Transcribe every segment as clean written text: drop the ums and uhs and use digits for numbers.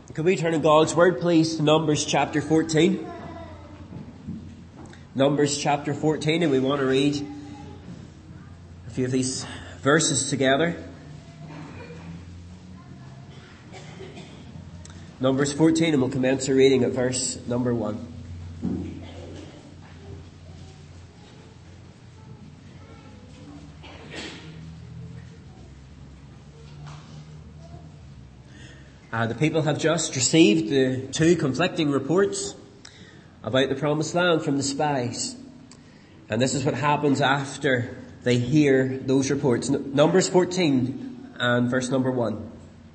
Could we turn in God's Word, please, to Numbers chapter 14? Numbers chapter 14, and we want to read a few of these verses together. Numbers 14, and we'll commence our reading at verse number 1. The people have just received the two conflicting reports about the promised land from the spies. And this is what happens after they hear those reports. Numbers 14 and verse number 1.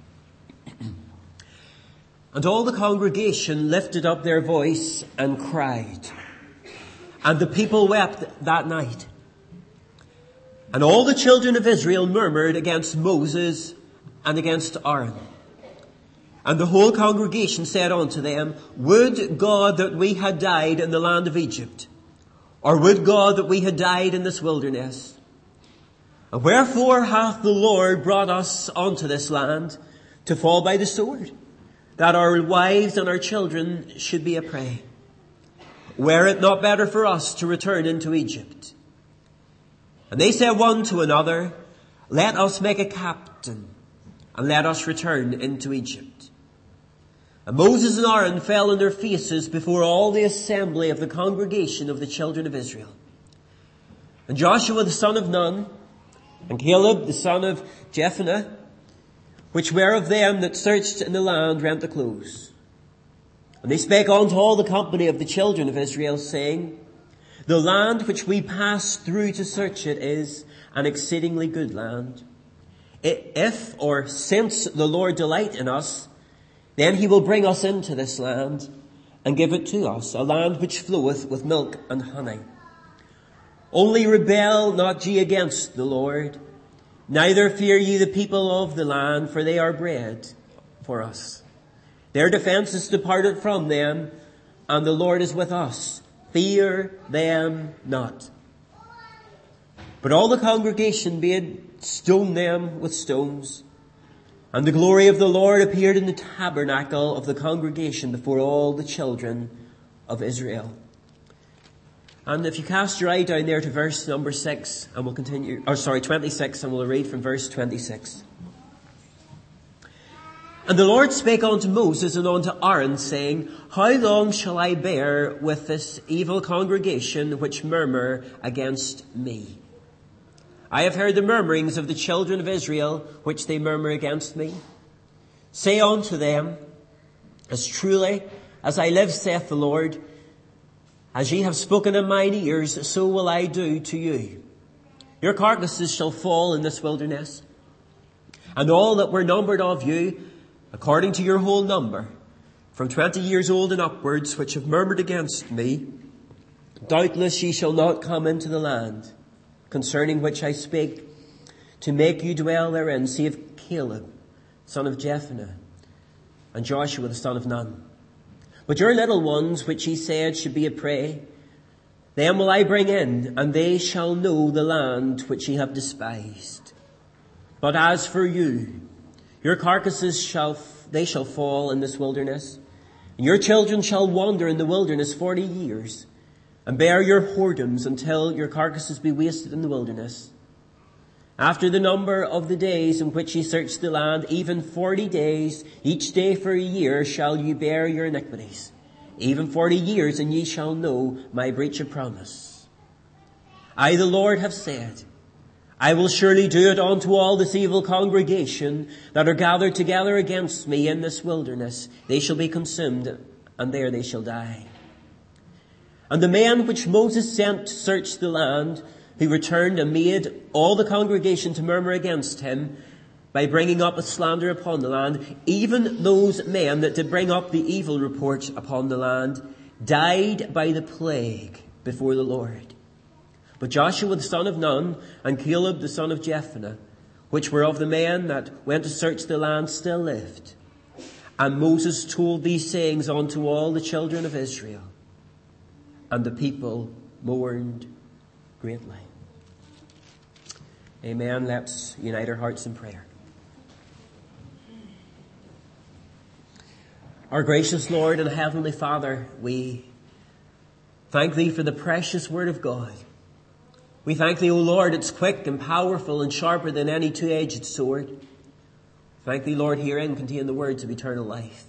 And all the congregation lifted up their voice and cried. And the people wept that night. And all the children of Israel murmured against Moses and against Aaron. And the whole congregation said unto them, Would God that we had died in the land of Egypt, or would God that we had died in this wilderness? And wherefore hath the Lord brought us unto this land to fall by the sword, that our wives and our children should be a prey? Were it not better for us to return into Egypt? And they said one to another, Let us make a captain, and let us return into Egypt. And Moses and Aaron fell on their faces before all the assembly of the congregation of the children of Israel. And Joshua the son of Nun, and Caleb the son of Jephunneh, which were of them that searched in the land, rent the clothes. And they spake unto all the company of the children of Israel, saying, The land which we passed through to search it is an exceedingly good land. If, or since the Lord delight in us, then he will bring us into this land and give it to us, a land which floweth with milk and honey. Only rebel not ye against the Lord, neither fear ye the people of the land, for they are bread for us. Their defense is departed from them, and the Lord is with us. Fear them not. But all the congregation bade stone them with stones. And the glory of the Lord appeared in the tabernacle of the congregation before all the children of Israel. And if you cast your eye down there to verse number 6, and we'll continue, 26, and we'll read from verse 26. And the Lord spake unto Moses and unto Aaron, saying, How long shall I bear with this evil congregation which murmur against me? I have heard the murmurings of the children of Israel, which they murmur against me. Say unto them, As truly as I live, saith the Lord, as ye have spoken in mine ears, so will I do to you. Your carcasses shall fall in this wilderness, and all that were numbered of you, according to your whole number, from 20 years old and upwards, which have murmured against me, doubtless ye shall not come into the land, concerning which I spake, to make you dwell therein, save Caleb, son of Jephunneh, and Joshua the son of Nun. But your little ones, which ye said should be a prey, them will I bring in, and they shall know the land which ye have despised. But as for you, your carcasses shall fall in this wilderness, and your children shall wander in the wilderness 40 years, and bear your whoredoms until your carcasses be wasted in the wilderness. After the number of the days in which ye search the land, even 40 days, each day for a year, shall ye bear your iniquities. Even 40 years, and ye shall know my breach of promise. I, the Lord, have said, I will surely do it unto all this evil congregation that are gathered together against me in this wilderness. They shall be consumed, and there they shall die. And the men which Moses sent to search the land, who returned and made all the congregation to murmur against him by bringing up a slander upon the land, even those men that did bring up the evil report upon the land, died by the plague before the Lord. But Joshua the son of Nun and Caleb the son of Jephunneh, which were of the men that went to search the land, still lived. And Moses told these sayings unto all the children of Israel. And the people mourned greatly. Amen. Let's unite our hearts in prayer. Our gracious Lord and Heavenly Father, we thank Thee for the precious Word of God. We thank Thee, O Lord, it's quick and powerful and sharper than any two-edged sword. Thank Thee, Lord, herein contain the words of eternal life.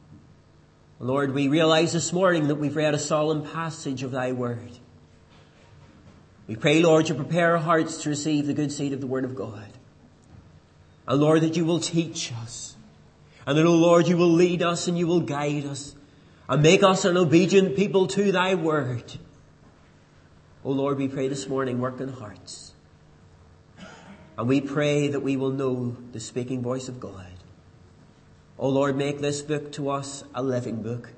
Lord, we realize this morning that we've read a solemn passage of Thy Word. We pray, Lord, to prepare our hearts to receive the good seed of the Word of God. And Lord, that You will teach us. And that, O Lord, You will lead us and You will guide us and make us an obedient people to Thy Word. O Lord, we pray this morning, work in hearts. And we pray that we will know the speaking voice of God. O Lord, make this book to us a living book.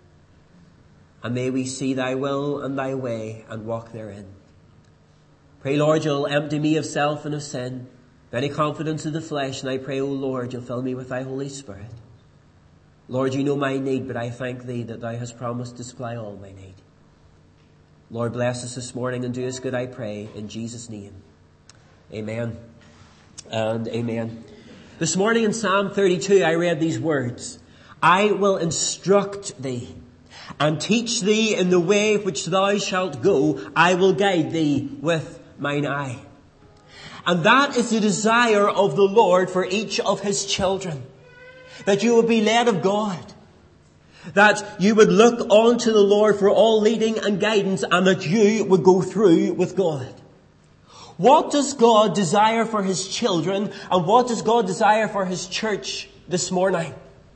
And may we see Thy will and Thy way and walk therein. Pray, Lord, You'll empty me of self and of sin, of any confidence of the flesh, and I pray, O Lord, You'll fill me with Thy Holy Spirit. Lord, You know my need, but I thank Thee that Thou hast promised to supply all my need. Lord, bless us this morning and do us good, I pray, in Jesus' name. Amen and amen. This morning in Psalm 32, I read these words: I will instruct thee and teach thee in the way which thou shalt go. I will guide thee with mine eye. And that is the desire of the Lord for each of His children. That you would be led of God. That you would look unto the Lord for all leading and guidance, and that you would go through with God. What does God desire for His children, and what does God desire for His church this morning?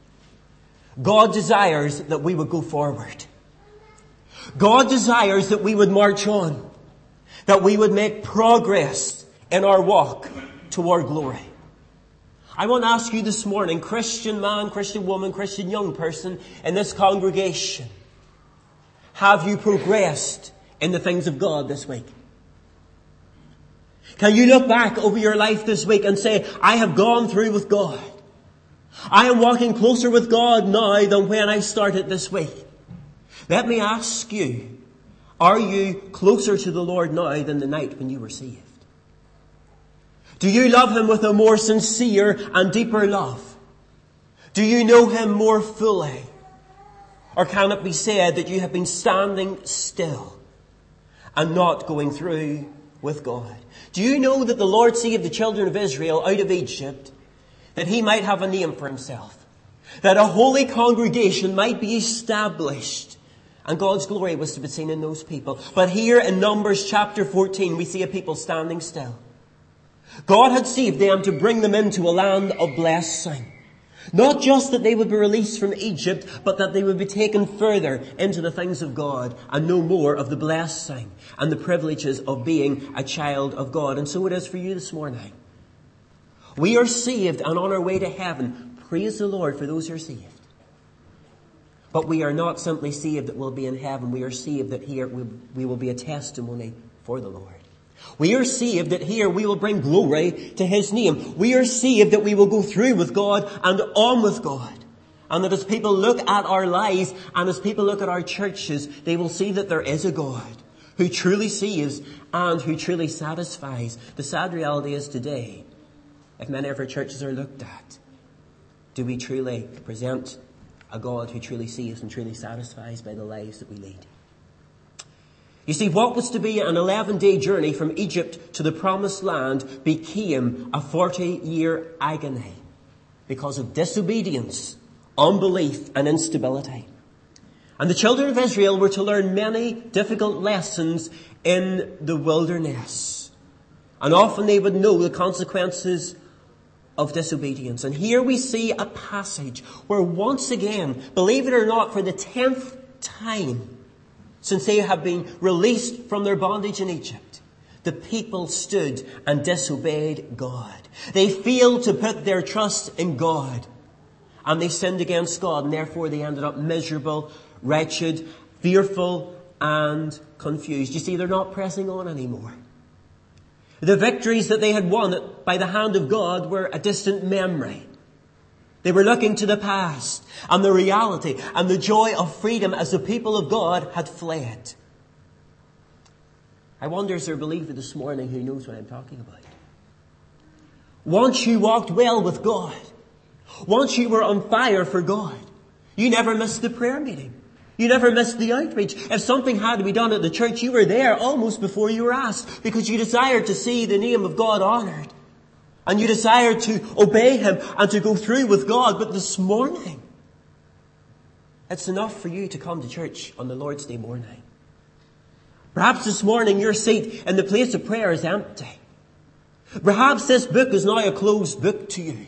God desires that we would go forward. God desires that we would march on. That we would make progress in our walk toward glory. I want to ask you this morning, Christian man, Christian woman, Christian young person in this congregation, have you progressed in the things of God this week? Can you look back over your life this week and say, I have gone through with God. I am walking closer with God now than when I started this week. Let me ask you, are you closer to the Lord now than the night when you were saved? Do you love Him with a more sincere and deeper love? Do you know Him more fully? Or can it be said that you have been standing still and not going through with God? Do you know that the Lord saved the children of Israel out of Egypt that He might have a name for Himself? That a holy congregation might be established and God's glory was to be seen in those people. But here in Numbers chapter 14 we see a people standing still. God had saved them to bring them into a land of blessing. Not just that they would be released from Egypt, but that they would be taken further into the things of God and know more of the blessing and the privileges of being a child of God. And so it is for you this morning. We are saved and on our way to heaven. Praise the Lord for those who are saved. But we are not simply saved that we'll be in heaven. We are saved that here we will be a testimony for the Lord. We are saved that here we will bring glory to His name. We are saved that we will go through with God and on with God. And that as people look at our lives and as people look at our churches, they will see that there is a God who truly saves and who truly satisfies. The sad reality is today, if many of our churches are looked at, do we truly present a God who truly saves and truly satisfies by the lives that we lead? You see, what was to be an 11-day journey from Egypt to the Promised Land became a 40-year agony because of disobedience, unbelief, and instability. And the children of Israel were to learn many difficult lessons in the wilderness. And often they would know the consequences of disobedience. And here we see a passage where once again, believe it or not, for the 10th time, since they have been released from their bondage in Egypt, the people stood and disobeyed God. They failed to put their trust in God. And they sinned against God, and therefore they ended up miserable, wretched, fearful, and confused. You see, they're not pressing on anymore. The victories that they had won by the hand of God were a distant memory. They were looking to the past, and the reality and the joy of freedom as the people of God had fled. I wonder, is there a believer this morning who knows what I'm talking about? Once you walked well with God, once you were on fire for God, You never missed the prayer meeting. You never missed the outreach. If something had to be done at the church, you were there almost before you were asked, because you desired to see the name of God honoured. And you desired to obey Him and to go through with God. But this morning, it's enough for you to come to church on the Lord's Day morning. Perhaps this morning your seat in the place of prayer is empty. Perhaps this book is now a closed book to you.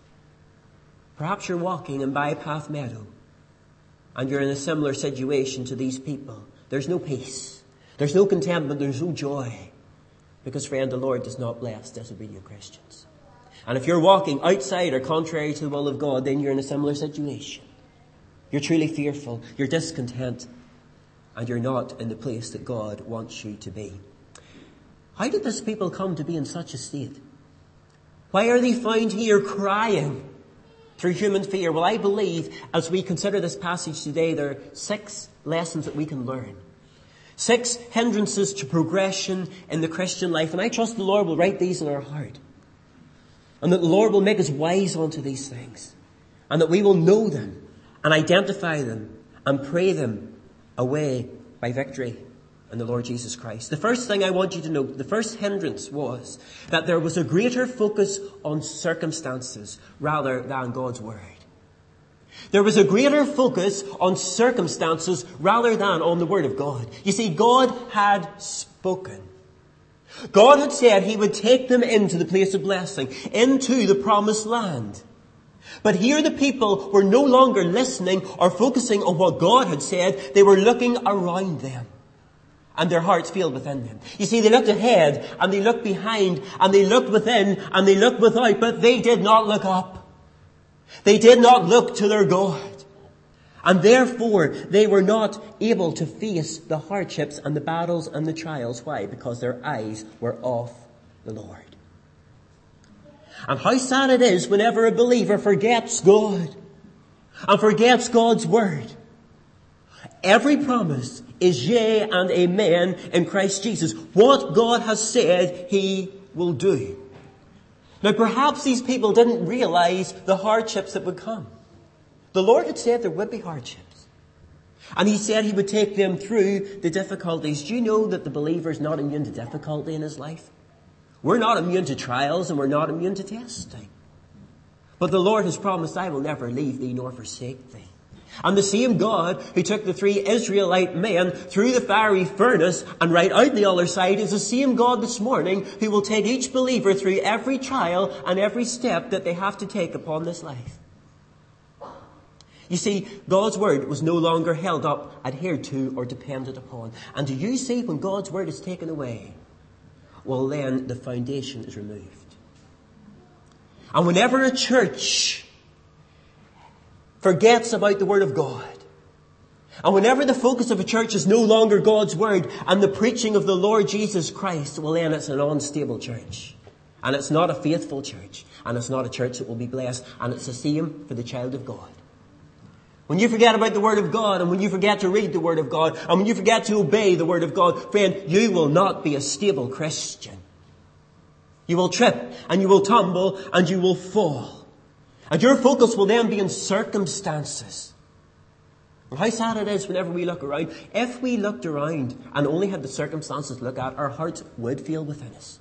Perhaps you're walking in Bypath Meadow and you're in a similar situation to these people. There's no peace. There's no contentment. There's no joy. Because, friend, the Lord does not bless disobedient Christians. And if you're walking outside or contrary to the will of God, then you're in a similar situation. You're truly fearful. You're discontent. And you're not in the place that God wants you to be. How did this people come to be in such a state? Why are they found here crying through human fear? Well, I believe as we consider this passage today, there are 6 lessons that we can learn. 6 hindrances to progression in the Christian life. And I trust the Lord will write these in our heart. And that the Lord will make us wise unto these things. And that we will know them and identify them and pray them away by victory in the Lord Jesus Christ. The first thing I want you to note, the first hindrance was that there was a greater focus on circumstances rather than God's Word. There was a greater focus on circumstances rather than on the Word of God. You see, God had spoken. God had said He would take them into the place of blessing, into the promised land. But here the people were no longer listening or focusing on what God had said. They were looking around them. And their hearts failed within them. You see, they looked ahead and they looked behind and they looked within and they looked without, but they did not look up. They did not look to their God. And therefore, they were not able to face the hardships and the battles and the trials. Why? Because their eyes were off the Lord. And how sad it is whenever a believer forgets God and forgets God's Word. Every promise is yea and amen in Christ Jesus. What God has said, He will do. Now perhaps these people didn't realize the hardships that would come. The Lord had said there would be hardships. And He said He would take them through the difficulties. Do you know that the believer is not immune to difficulty in his life? We're not immune to trials and we're not immune to testing. But the Lord has promised, I will never leave thee nor forsake thee. And the same God who took the 3 Israelite men through the fiery furnace and right out the other side is the same God this morning who will take each believer through every trial and every step that they have to take upon this life. You see, God's Word was no longer held up, adhered to, or depended upon. And do you see when God's Word is taken away? Well, then the foundation is removed. And whenever a church forgets about the Word of God, and whenever the focus of a church is no longer God's Word and the preaching of the Lord Jesus Christ, well then it's an unstable church. And it's not a faithful church. And it's not a church that will be blessed. And it's the same for the child of God. When you forget about the Word of God, and when you forget to read the Word of God, and when you forget to obey the Word of God, friend, you will not be a stable Christian. You will trip, and you will tumble, and you will fall. And your focus will then be in circumstances. And how sad it is whenever we look around. If we looked around and only had the circumstances to look at, our hearts would fail within us.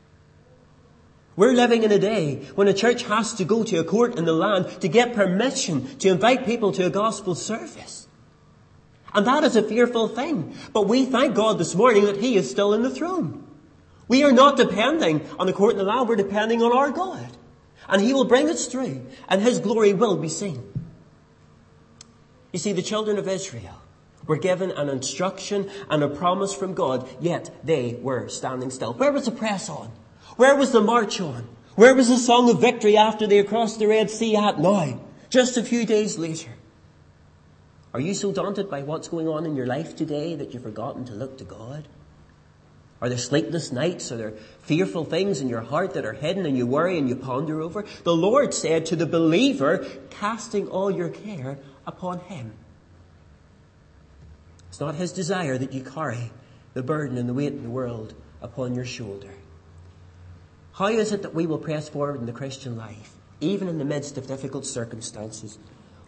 We're living in a day when a church has to go to a court in the land to get permission to invite people to a gospel service. And that is a fearful thing. But we thank God this morning that He is still in the throne. We are not depending on the court in the land, we're depending on our God. And He will bring us through, and His glory will be seen. You see, the children of Israel were given an instruction and a promise from God, yet they were standing still. Where was the press on? Where was the march on? Where was the song of victory after they crossed the Red Sea at now? Just a few days later. Are you so daunted by what's going on in your life today that you've forgotten to look to God? Are there sleepless nights? Are there fearful things in your heart that are hidden and you worry and you ponder over? The Lord said to the believer, casting all your care upon Him. It's not His desire that you carry the burden and the weight of the world upon your shoulder. How is it that we will press forward in the Christian life, even in the midst of difficult circumstances?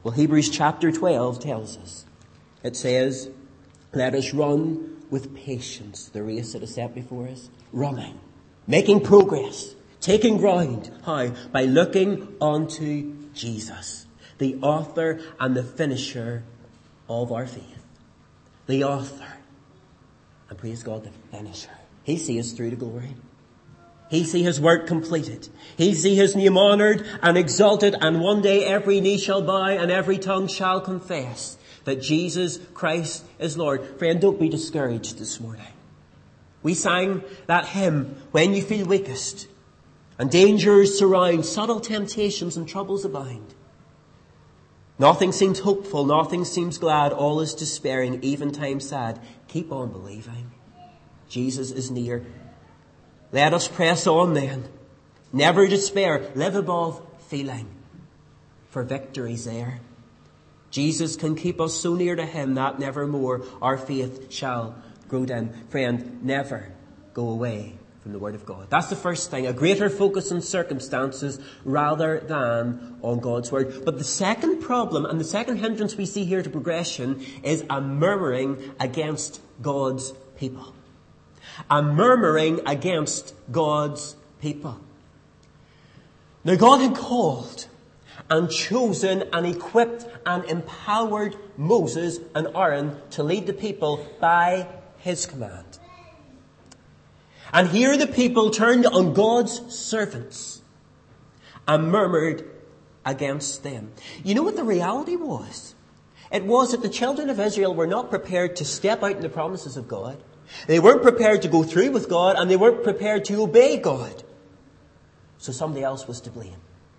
Well, Hebrews chapter 12 tells us. It says, let us run with patience the race that is set before us. Running, making progress, taking ground. How? By looking unto Jesus, the author and the finisher of our faith. The author. And praise God, the finisher. He sees us through to glory. He see his work completed. He see his name honoured and exalted, and one day every knee shall bow and every tongue shall confess that Jesus Christ is Lord. Friend, don't be discouraged this morning. We sang that hymn, When You Feel Weakest, and dangers surround, subtle temptations and troubles abound. Nothing seems hopeful, nothing seems glad, all is despairing, even time sad. Keep on believing. Jesus is near. Let us press on then. Never despair. Live above feeling. For victory's there. Jesus can keep us so near to him that nevermore our faith shall grow dim. Friend, never go away from the Word of God. That's the first thing. A greater focus on circumstances rather than on God's Word. But the second problem and the second hindrance we see here to progression is a murmuring against God's people. A murmuring against God's people. Now God had called and chosen and equipped and empowered Moses and Aaron to lead the people by his command. And here the people turned on God's servants and murmured against them. You know what the reality was? It was that the children of Israel were not prepared to step out in the promises of God. They weren't prepared to go through with God, and they weren't prepared to obey God. So somebody else was to blame.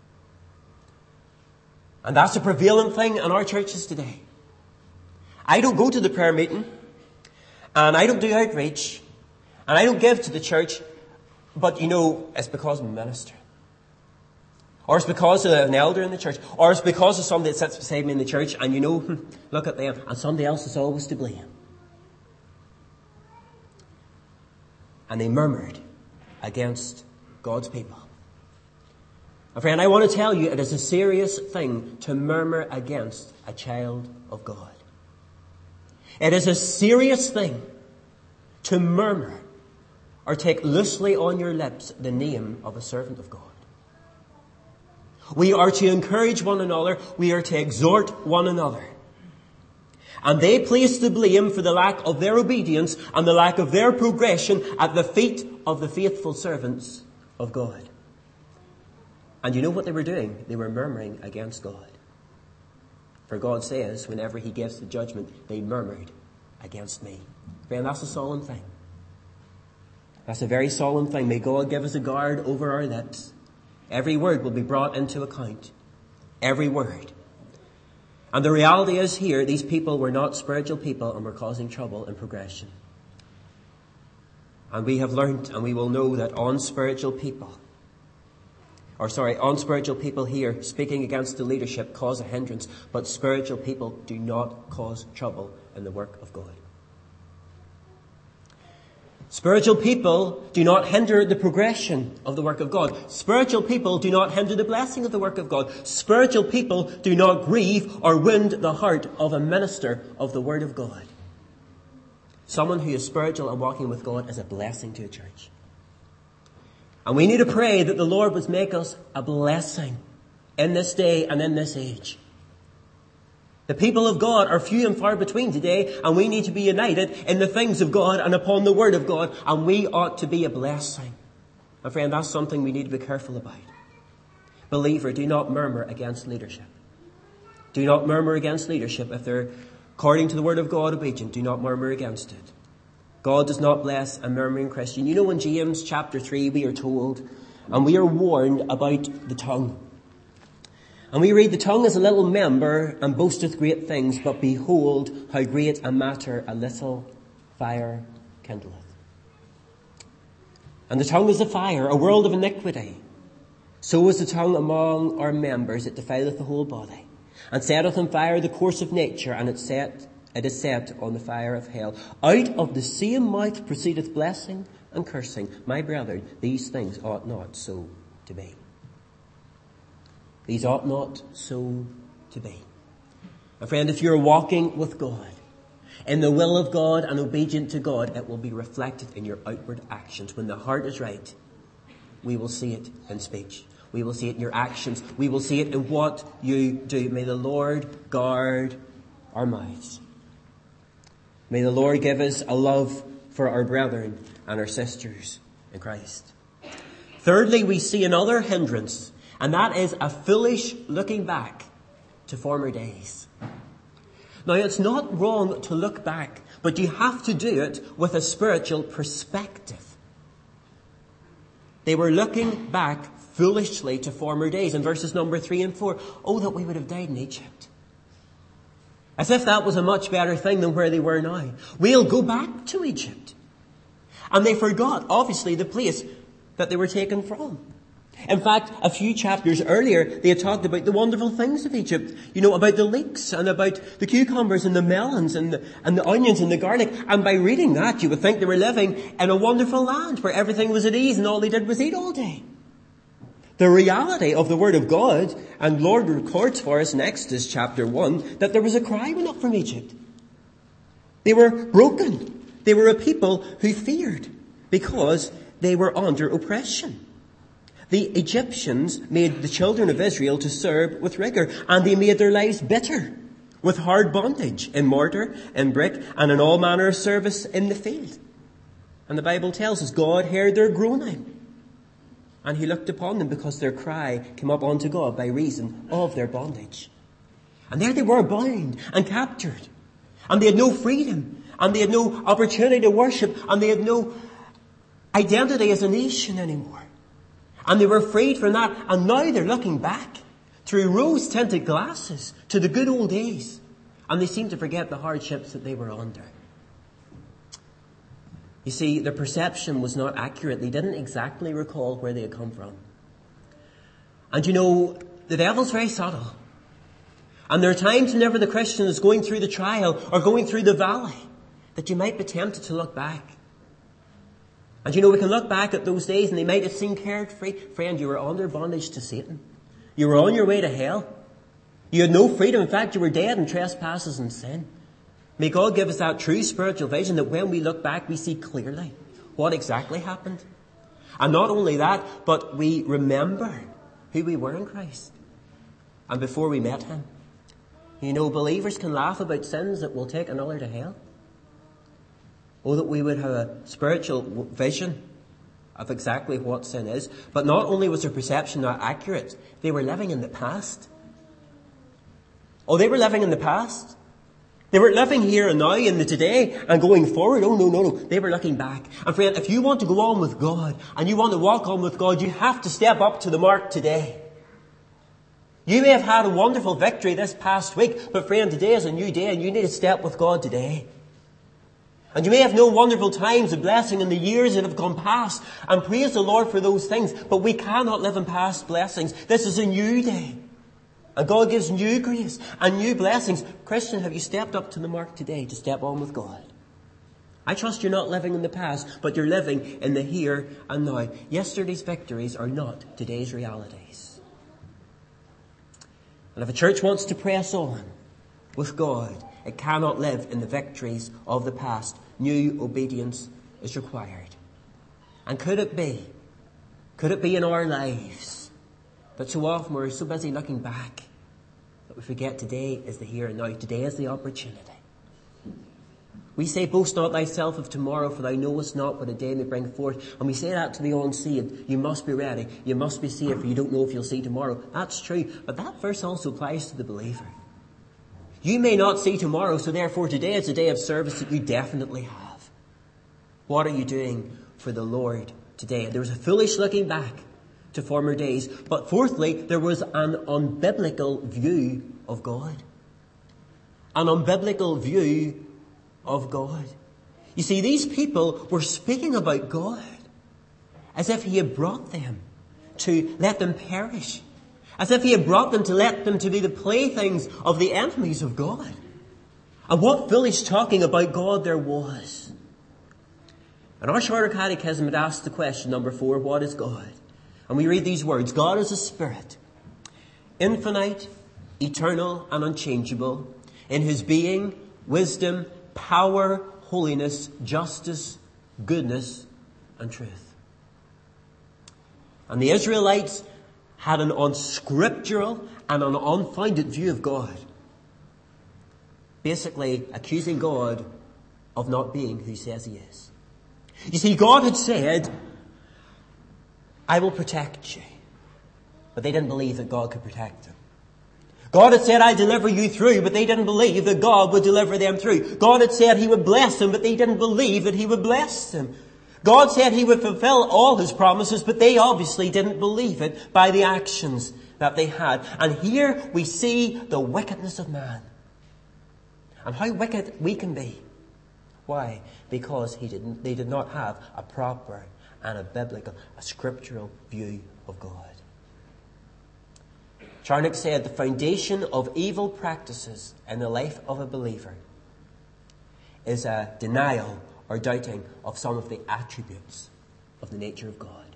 And that's a prevalent thing in our churches today. I don't go to the prayer meeting, and I don't do outreach, and I don't give to the church, but it's because I'm a minister. Or it's because of an elder in the church. Or it's because of somebody that sits beside me in the church, and look at them, and somebody else is always to blame. And they murmured against God's people. And friend, I want to tell you, it is a serious thing to murmur against a child of God. It is a serious thing to murmur or take loosely on your lips the name of a servant of God. We are to encourage one another. We are to exhort one another. And they place the blame for the lack of their obedience and the lack of their progression at the feet of the faithful servants of God. And you know what they were doing? They were murmuring against God. For God says, whenever he gives the judgment, they murmured against me. Friend, that's a solemn thing. That's a very solemn thing. May God give us a guard over our lips. Every word will be brought into account. Every word. And the reality is here, these people were not spiritual people and were causing trouble in progression. And we have learned and we will know that unspiritual people here speaking against the leadership cause a hindrance, but spiritual people do not cause trouble in the work of God. Spiritual people do not hinder the progression of the work of God. Spiritual people do not hinder the blessing of the work of God. Spiritual people do not grieve or wound the heart of a minister of the Word of God. Someone who is spiritual and walking with God is a blessing to a church. And we need to pray that the Lord would make us a blessing in this day and in this age. The people of God are few and far between today, and we need to be united in the things of God and upon the Word of God, and we ought to be a blessing. And friend, that's something we need to be careful about. Believer, do not murmur against leadership. Do not murmur against leadership. If they're according to the Word of God obedient, do not murmur against it. God does not bless a murmuring Christian. You know, in James chapter 3 we are told, and we are warned about the tongue. And we read, the tongue is a little member and boasteth great things, but behold how great a matter a little fire kindleth. And the tongue is a fire, a world of iniquity. So is the tongue among our members, it defileth the whole body, and setteth on fire the course of nature, and it is set on the fire of hell. Out of the same mouth proceedeth blessing and cursing. My brethren, these things ought not so to be. These ought not so to be. And friend, if you're walking with God, in the will of God and obedient to God, it will be reflected in your outward actions. When the heart is right, we will see it in speech. We will see it in your actions. We will see it in what you do. May the Lord guard our mouths. May the Lord give us a love for our brethren and our sisters in Christ. Thirdly, we see another hindrance, and that is a foolish looking back to former days. Now, it's not wrong to look back, but you have to do it with a spiritual perspective. They were looking back foolishly to former days. In verses number 3 and 4, oh, that we would have died in Egypt. As if that was a much better thing than where they were now. We'll go back to Egypt. And they forgot, obviously, the place that they were taken from. In fact, a few chapters earlier, they had talked about the wonderful things of Egypt. You know, about the leeks and about the cucumbers and the melons and the onions and the garlic. And by reading that, you would think they were living in a wonderful land where everything was at ease and all they did was eat all day. The reality of the Word of God, and Lord records for us in Exodus chapter 1, that there was a cry went up from Egypt. They were broken. They were a people who feared because they were under oppression. The Egyptians made the children of Israel to serve with rigor, and they made their lives bitter with hard bondage in mortar, in brick, and in all manner of service in the field. And the Bible tells us God heard their groaning, and he looked upon them because their cry came up unto God by reason of their bondage. And there they were, bound and captured, and they had no freedom, and they had no opportunity to worship, and they had no identity as a nation anymore. And they were freed from that. And now they're looking back through rose-tinted glasses to the good old days. And they seem to forget the hardships that they were under. You see, their perception was not accurate. They didn't exactly recall where they had come from. And you know, the devil's very subtle. And there are times whenever the Christian is going through the trial or going through the valley that you might be tempted to look back. And you know, we can look back at those days and they might have seemed carefree. Friend, you were under bondage to Satan. You were on your way to hell. You had no freedom. In fact, you were dead in trespasses and sin. May God give us that true spiritual vision that when we look back, we see clearly what exactly happened. And not only that, but we remember who we were in Christ. And before we met Him. You know, believers can laugh about sins that will take another to hell. Oh, that we would have a spiritual vision of exactly what sin is. But not only was their perception not accurate, they were living in the past. Oh, they were living in the past. They weren't living here and now in the today and going forward. Oh, no. They were looking back. And friend, if you want to go on with God and you want to walk on with God, you have to step up to the mark today. You may have had a wonderful victory this past week, but friend, today is a new day and you need to step with God today. And you may have known wonderful times of blessing in the years that have gone past, and praise the Lord for those things, but we cannot live in past blessings. This is a new day. And God gives new grace and new blessings. Christian, have you stepped up to the mark today to step on with God? I trust you're not living in the past, but you're living in the here and now. Yesterday's victories are not today's realities. And if a church wants to press on with God, it cannot live in the victories of the past. New obedience is required. And could it be in our lives that so often we're so busy looking back that we forget today is the here and now. Today is the opportunity. We say, boast not thyself of tomorrow, for thou knowest not what a day may bring forth. And we say that to the unsaved. You must be ready. You must be saved, for you don't know if you'll see tomorrow. That's true. But that verse also applies to the believer. You may not see tomorrow, so therefore today is a day of service that you definitely have. What are you doing for the Lord today? There was a foolish looking back to former days. But fourthly, there was an unbiblical view of God. An unbiblical view of God. You see, these people were speaking about God as if He had brought them to let them perish. As if He had brought them to let them to be the playthings of the enemies of God. And what foolish talking about God there was. And our shorter catechism had asked the question, number 4, what is God? And we read these words, God is a spirit, infinite, eternal and unchangeable. in whose being, wisdom, power, holiness, justice, goodness, and truth. And the Israelites had an unscriptural and an unfounded view of God, basically accusing God of not being who he says he is. You see, God had said, I will protect you. But they didn't believe that God could protect them. God had said, I deliver you through, but they didn't believe that God would deliver them through. God had said he would bless them, but they didn't believe that he would bless them. God said he would fulfill all his promises, but they obviously didn't believe it by the actions that they had. And here we see the wickedness of man. And how wicked we can be. Why? Because they did not have a proper and a biblical, a scriptural view of God. Charnock said the foundation of evil practices in the life of a believer is a denial or doubting of some of the attributes of the nature of God.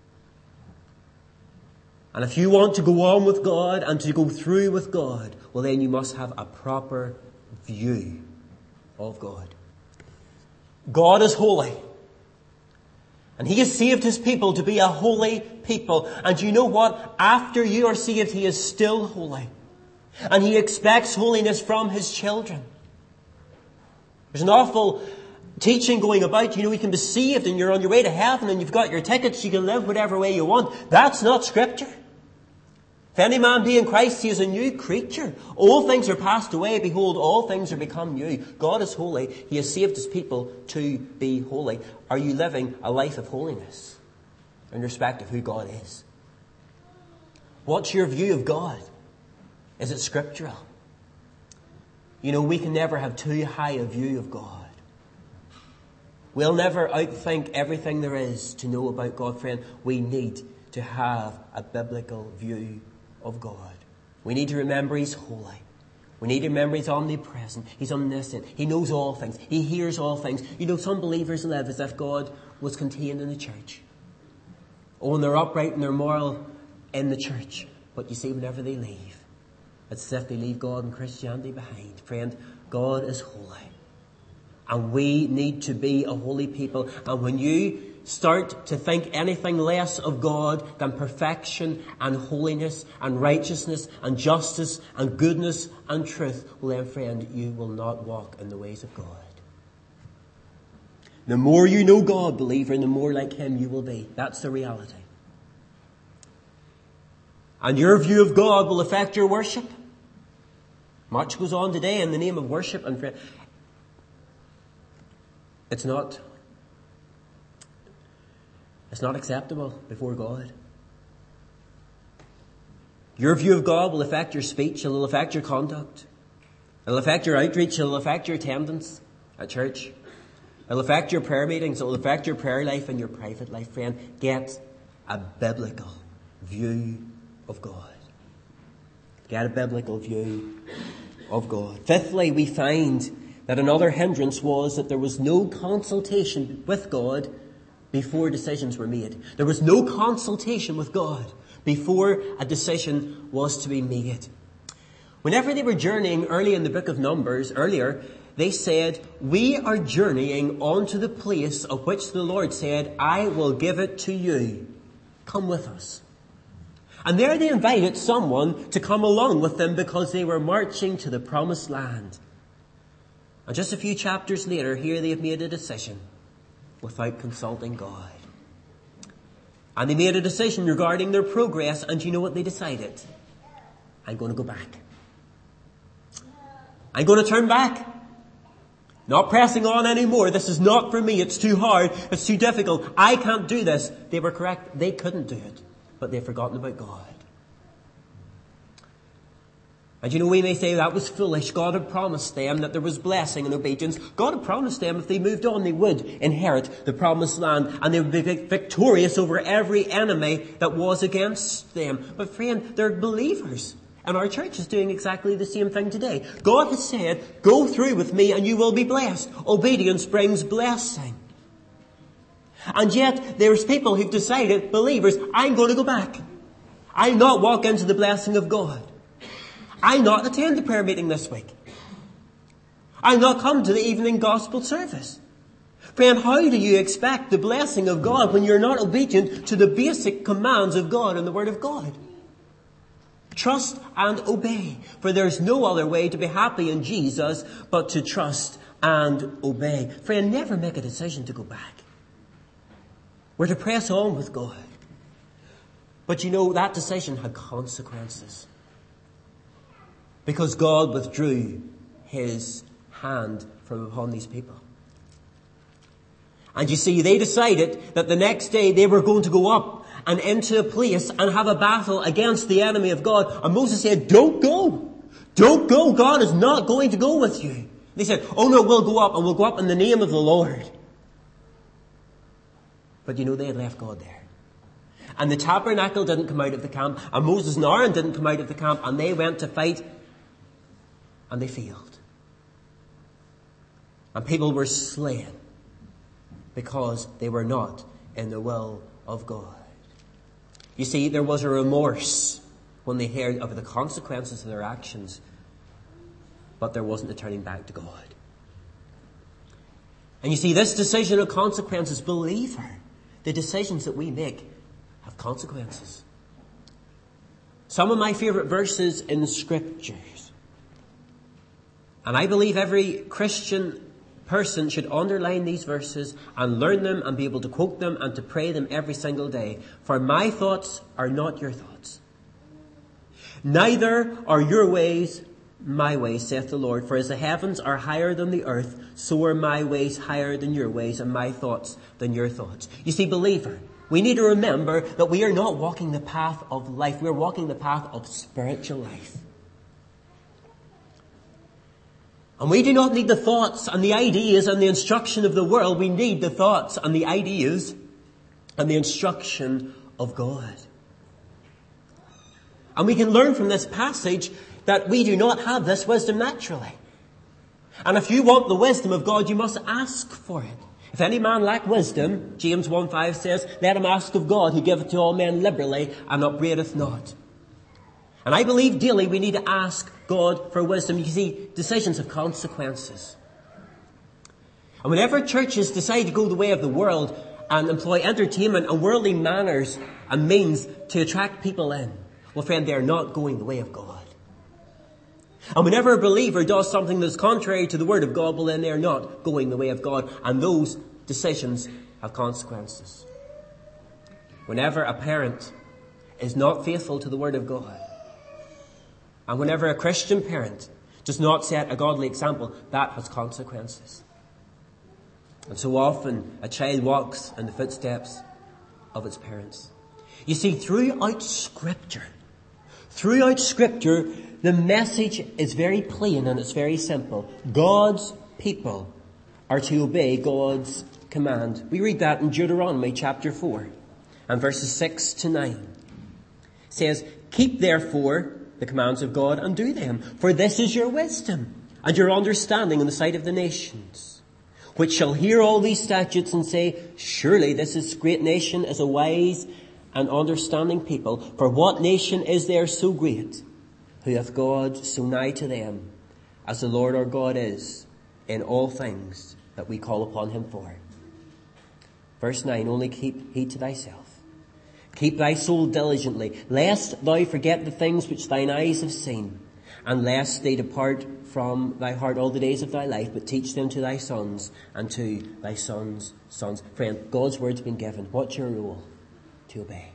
And if you want to go on with God and to go through with God, well then you must have a proper view of God. God is holy. And he has saved his people to be a holy people. And you know what? After you are saved, he is still holy. And he expects holiness from his children. There's an awful teaching going about, you can be saved and you're on your way to heaven and you've got your tickets, you can live whatever way you want. That's not Scripture. If any man be in Christ, he is a new creature. All things are passed away. Behold, all things are become new. God is holy. He has saved his people to be holy. Are you living a life of holiness in respect of who God is? What's your view of God? Is it scriptural? We can never have too high a view of God. We'll never outthink everything there is to know about God, friend. We need to have a biblical view of God. We need to remember he's holy. We need to remember he's omnipresent. He's omniscient. He knows all things. He hears all things. Some believers live as if God was contained in the church. And they're upright and they're moral in the church. But you see, whenever they leave, it's as if they leave God and Christianity behind. Friend, God is holy. And we need to be a holy people. And when you start to think anything less of God than perfection and holiness and righteousness and justice and goodness and truth, well then, friend, you will not walk in the ways of God. The more you know God, believer, the more like him you will be. That's the reality. And your view of God will affect your worship. Much goes on today in the name of worship, and friend, it's not acceptable before God. Your view of God will affect your speech. It will affect your conduct. It will affect your outreach. It will affect your attendance at church. It will affect your prayer meetings. It will affect your prayer life and your private life. Friend, get a biblical view of God. Get a biblical view of God. Fifthly, we find that another hindrance was that there was no consultation with God before decisions were made. There was no consultation with God before a decision was to be made. Whenever they were journeying early in the book of Numbers, earlier, they said, we are journeying on to the place of which the Lord said, I will give it to you. Come with us. And there they invited someone to come along with them because they were marching to the promised land. And just a few chapters later, here they have made a decision without consulting God. And they made a decision regarding their progress, and you know what they decided? I'm going to go back. I'm going to turn back. Not pressing on anymore. This is not for me. It's too hard. It's too difficult. I can't do this. They were correct. They couldn't do it. But they've forgotten about God. And we may say that was foolish. God had promised them that there was blessing and obedience. God had promised them if they moved on, they would inherit the promised land and they would be victorious over every enemy that was against them. But friend, they're believers. And our church is doing exactly the same thing today. God has said, go through with me and you will be blessed. Obedience brings blessing. And yet, there's people who've decided, believers, I'm going to go back. I'll not walk into the blessing of God. I'll not attend the prayer meeting this week. I'll not come to the evening gospel service. Friend, how do you expect the blessing of God when you're not obedient to the basic commands of God and the Word of God? Trust and obey, for there's no other way to be happy in Jesus but to trust and obey. Friend, never make a decision to go back. We're to press on with God. But you know, that decision had consequences. Because God withdrew His hand from upon these people. And you see, they decided that the next day they were going to go up and into a place and have a battle against the enemy of God. And Moses said, don't go. Don't go. God is not going to go with you. They said, oh no, we'll go up, and we'll go up in the name of the Lord. But you know, they had left God there. And the tabernacle didn't come out of the camp, and Moses and Aaron didn't come out of the camp, and they went to fight, and they failed. And people were slain because they were not in the will of God. You see, there was a remorse when they heard of the consequences of their actions, but there wasn't a turning back to God. And you see, this decision of consequences, believer, the decisions that we make have consequences. Some of my favorite verses in the Scriptures, and I believe every Christian person should underline these verses and learn them and be able to quote them and to pray them every single day. For my thoughts are not your thoughts. Neither are your ways my ways, saith the Lord. For as the heavens are higher than the earth, so are my ways higher than your ways, and my thoughts than your thoughts. You see, believer, we need to remember that we are not walking the path of life. We're walking the path of spiritual life. And we do not need the thoughts and the ideas and the instruction of the world. We need the thoughts and the ideas and the instruction of God. And we can learn from this passage that we do not have this wisdom naturally. And if you want the wisdom of God, you must ask for it. If any man lack wisdom, James 1:5 says, let him ask of God, who giveth to all men liberally and upbraideth not. And I believe daily we need to ask God for wisdom. You see, decisions have consequences. And whenever churches decide to go the way of the world and employ entertainment and worldly manners and means to attract people in, well, friend, they're not going the way of God. And whenever a believer does something that's contrary to the Word of God, well, then they're not going the way of God. And those decisions have consequences. Whenever a parent is not faithful to the Word of God, and whenever a Christian parent does not set a godly example, that has consequences. And so often a child walks in the footsteps of its parents. You see, throughout Scripture, the message is very plain and it's very simple. God's people are to obey God's command. We read that in Deuteronomy chapter 4 and verses 6 to 9. It says, keep therefore the commands of God and do them, for this is your wisdom and your understanding in the sight of the nations, which shall hear all these statutes and say, surely this great nation is a wise and understanding people. For what nation is there so great, who hath God so nigh to them, as the Lord our God is, in all things that we call upon him for? Verse 9, only keep heed to thyself. Keep thy soul diligently, lest thou forget the things which thine eyes have seen, and lest they depart from thy heart all the days of thy life, but teach them to thy sons and to thy sons' sons. Friend, God's word's been given. What's your role? To obey.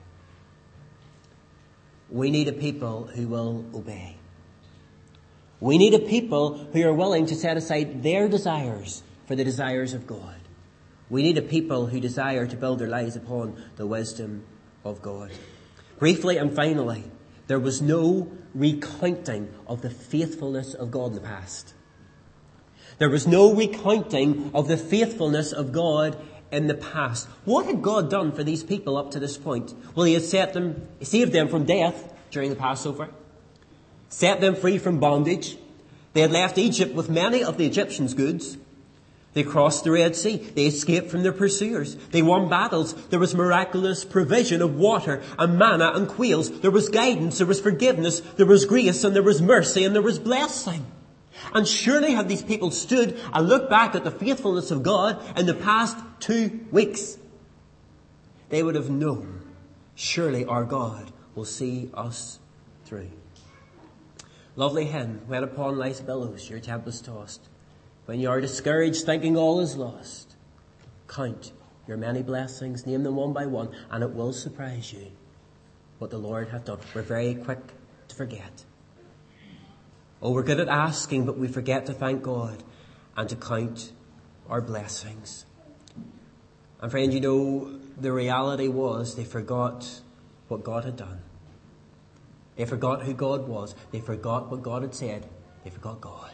We need a people who will obey. We need a people who are willing to set aside their desires for the desires of God. We need a people who desire to build their lives upon the wisdom of God. Briefly and finally, there was no recounting of the faithfulness of God in the past. There was no recounting of the faithfulness of God in the past. What had God done for these people up to this point? Well, he had saved them from death during the Passover, set them free from bondage. They had left Egypt with many of the Egyptians' goods. They crossed the Red Sea. They escaped from their pursuers. They won battles. There was miraculous provision of water and manna and quails. There was guidance. There was forgiveness. There was grace and there was mercy and there was blessing. And surely had these people stood and looked back at the faithfulness of God in the past 2 weeks, they would have known, surely our God will see us through. Lovely hymn, when upon life's billows your tempest tossed, when you are discouraged thinking all is lost, count your many blessings, name them one by one, and it will surprise you what the Lord hath done. We're very quick to forget. Oh, we're good at asking, but we forget to thank God and to count our blessings. And friend, you know, the reality was they forgot what God had done. They forgot who God was. They forgot what God had said. They forgot God.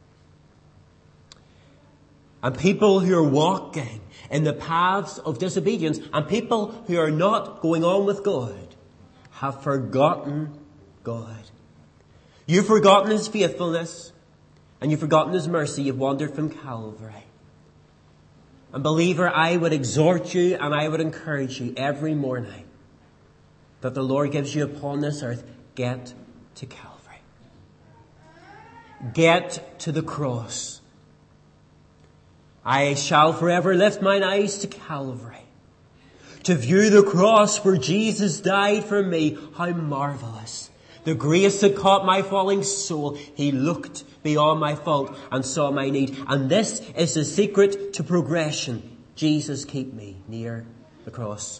And people who are walking in the paths of disobedience and people who are not going on with God have forgotten God. You've forgotten His faithfulness and you've forgotten His mercy. You've wandered from Calvary. And believer, I would exhort you and I would encourage you every morning that the Lord gives you upon this earth, get to Calvary. Get to the cross. I shall forever lift mine eyes to Calvary, to view the cross where Jesus died for me. How marvelous. The grace that caught my falling soul. He looked beyond my fault and saw my need. And this is the secret to progression. Jesus, keep me near the cross.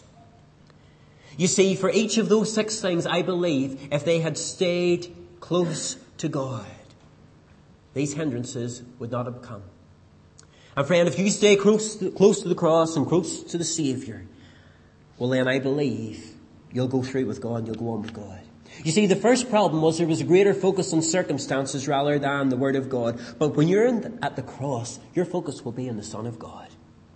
You see, for each of those 6 things, I believe, if they had stayed close to God, these hindrances would not have come. And friend, if you stay close to the cross and close to the Saviour, well then I believe you'll go through with God and you'll go on with God. You see, the first problem was there was a greater focus on circumstances rather than the Word of God. But when you're at the cross, your focus will be on the Son of God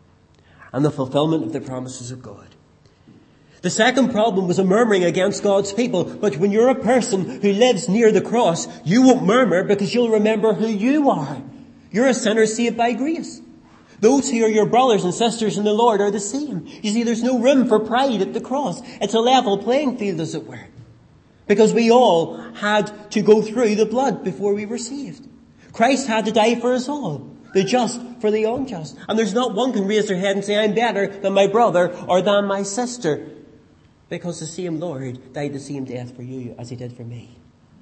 and the fulfillment of the promises of God. The second problem was a murmuring against God's people. But when you're a person who lives near the cross, you won't murmur because you'll remember who you are. You're a sinner saved by grace. Those who are your brothers and sisters in the Lord are the same. You see, there's no room for pride at the cross. It's a level playing field, as it were. Because we all had to go through the blood before we were saved. Christ had to die for us all. The just for the unjust. And there's not one can raise their head and say, I'm better than my brother or than my sister. Because the same Lord died the same death for you as He did for me.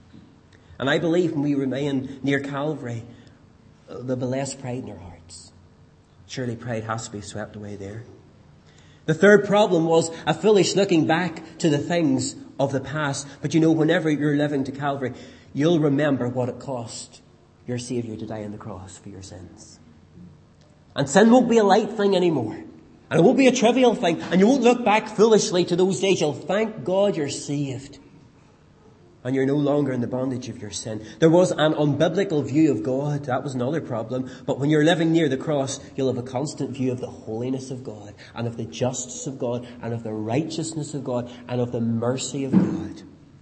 And I believe when we remain near Calvary, there'll be less pride in our hearts. Surely pride has to be swept away there. The third problem was a foolish looking back to the things of the past. But you know, whenever you're living to Calvary, you'll remember what it cost your Saviour to die on the cross for your sins. And sin won't be a light thing anymore. And it won't be a trivial thing. And you won't look back foolishly to those days. You'll thank God you're saved. And you're no longer in the bondage of your sin. There was an unbiblical view of God. That was another problem. But when you're living near the cross, you'll have a constant view of the holiness of God, and of the justice of God, and of the righteousness of God, and of the mercy of God.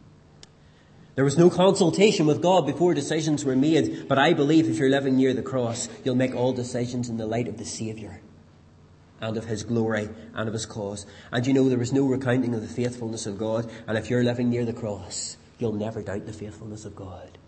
There was no consultation with God before decisions were made. But I believe if you're living near the cross, you'll make all decisions in the light of the Saviour, and of His glory, and of His cause. And you know, there was no recounting of the faithfulness of God. And if you're living near the cross, you'll never doubt the faithfulness of God.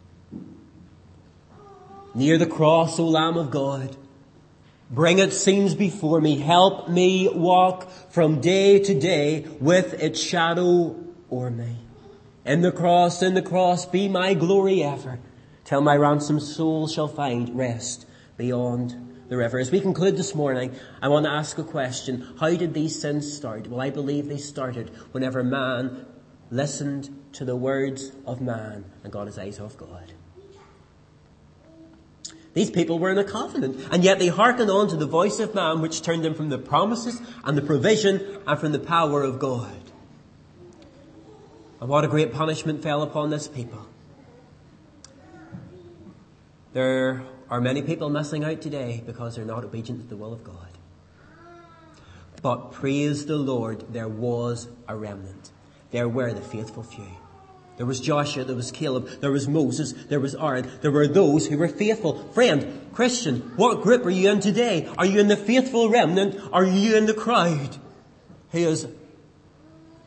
Near the cross, O Lamb of God, bring its scenes before me. Help me walk from day to day with its shadow o'er me. In the cross, be my glory ever, till my ransomed soul shall find rest beyond the river. As we conclude this morning, I want to ask a question. How did these sins start? Well, I believe they started whenever man listened to the words of man and got his eyes off God. These people were in a covenant, and yet they hearkened on to the voice of man, which turned them from the promises and the provision and from the power of God. And what a great punishment fell upon this people. There are many people missing out today because they're not obedient to the will of God. But praise the Lord, there was a remnant. There were the faithful few. There was Joshua, there was Caleb, there was Moses, there was Aaron. There were those who were faithful. Friend, Christian, what group are you in today? Are you in the faithful remnant? Are you in the crowd who is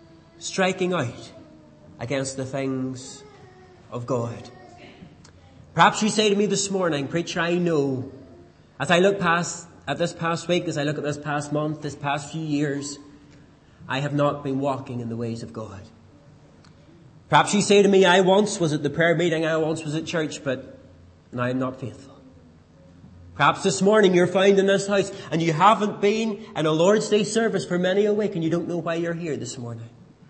striking out against the things of God? Perhaps you say to me this morning, preacher, I know, as I look at this past week, as I look at this past month, this past few years, I have not been walking in the ways of God. Perhaps you say to me, I once was at the prayer meeting, I once was at church, but now I'm not faithful. Perhaps this morning you're found in this house and you haven't been in a Lord's Day service for many a week and you don't know why you're here this morning.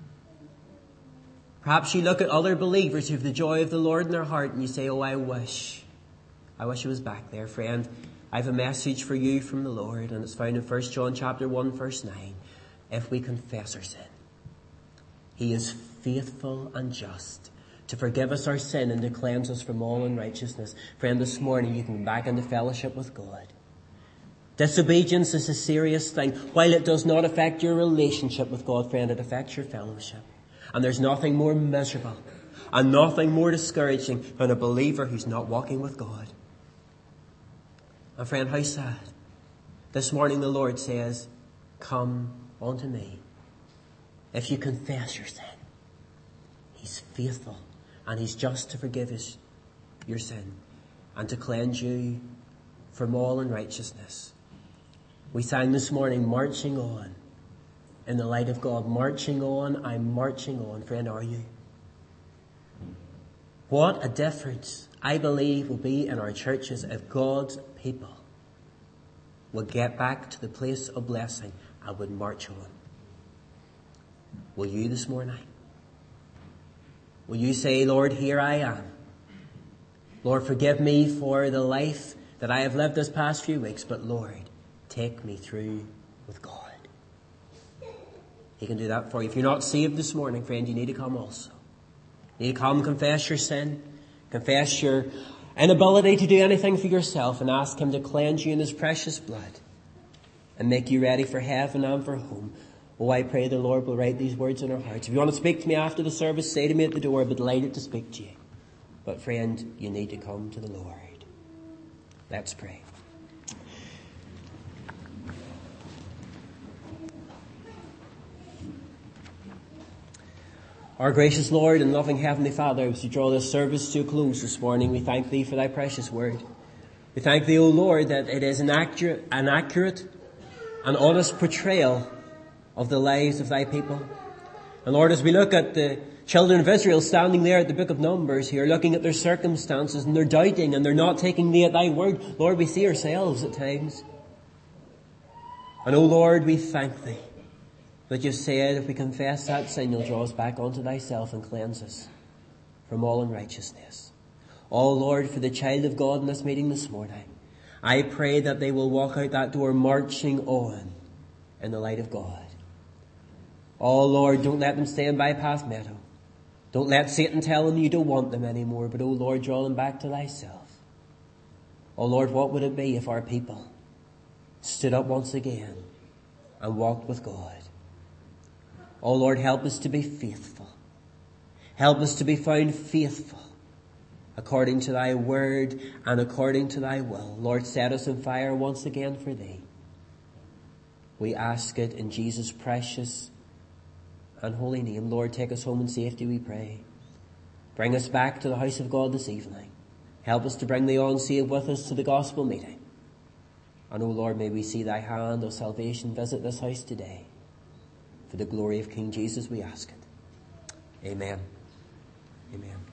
Perhaps you look at other believers who have the joy of the Lord in their heart and you say, oh, I wish it was back there. Friend, I have a message for you from the Lord, and it's found in 1 John chapter 1 verse 9. If we confess our sin, He is faithful and just to forgive us our sin and to cleanse us from all unrighteousness. Friend, this morning you can go back into fellowship with God. Disobedience is a serious thing. While it does not affect your relationship with God, friend, it affects your fellowship. And there's nothing more miserable and nothing more discouraging than a believer who's not walking with God. And friend, how sad. This morning the Lord says, come unto me. If you confess your sin, He's faithful and He's just to forgive us your sin and to cleanse you from all unrighteousness. We sang this morning, marching on in the light of God. Marching on, I'm marching on. Friend, are you? What a difference I believe will be in our churches if God's people will get back to the place of blessing and would march on. Will you this morning? Will you say, Lord, here I am. Lord, forgive me for the life that I have lived this past few weeks, but Lord, take me through with God. He can do that for you. If you're not saved this morning, friend, you need to come also. You need to come, confess your sin, confess your inability to do anything for yourself, and ask Him to cleanse you in His precious blood and make you ready for heaven and for home. Oh, I pray the Lord will write these words in our hearts. If you want to speak to me after the service, say to me at the door. I'd be delighted to speak to you. But friend, you need to come to the Lord. Let's pray. Our gracious Lord and loving Heavenly Father, as you draw this service to a close this morning, we thank Thee for Thy precious word. We thank Thee, O Lord, that it is an accurate and honest portrayal of the lives of Thy people. And Lord, as we look at the children of Israel standing there at the book of Numbers here, looking at their circumstances, and they're doubting and they're not taking Thee at Thy word, Lord, we see ourselves at times. And O Lord, we thank Thee that You've said if we confess that sin, You'll draw us back unto Thyself and cleanse us from all unrighteousness. Oh Lord, for the child of God in this meeting this morning, I pray that they will walk out that door marching on in the light of God. Oh Lord, don't let them stay in Bypass Meadow. Don't let Satan tell them You don't want them anymore, but oh Lord, draw them back to Thyself. Oh Lord, what would it be if our people stood up once again and walked with God? Oh Lord, help us to be faithful. Help us to be found faithful according to Thy word and according to Thy will. Lord, set us on fire once again for Thee. We ask it in Jesus' precious and holy name. Lord, take us home in safety, we pray. Bring us back to the house of God this evening. Help us to bring the unsaved with us to the gospel meeting. And, O Lord, may we see Thy hand of salvation visit this house today. For the glory of King Jesus we ask it. Amen. Amen.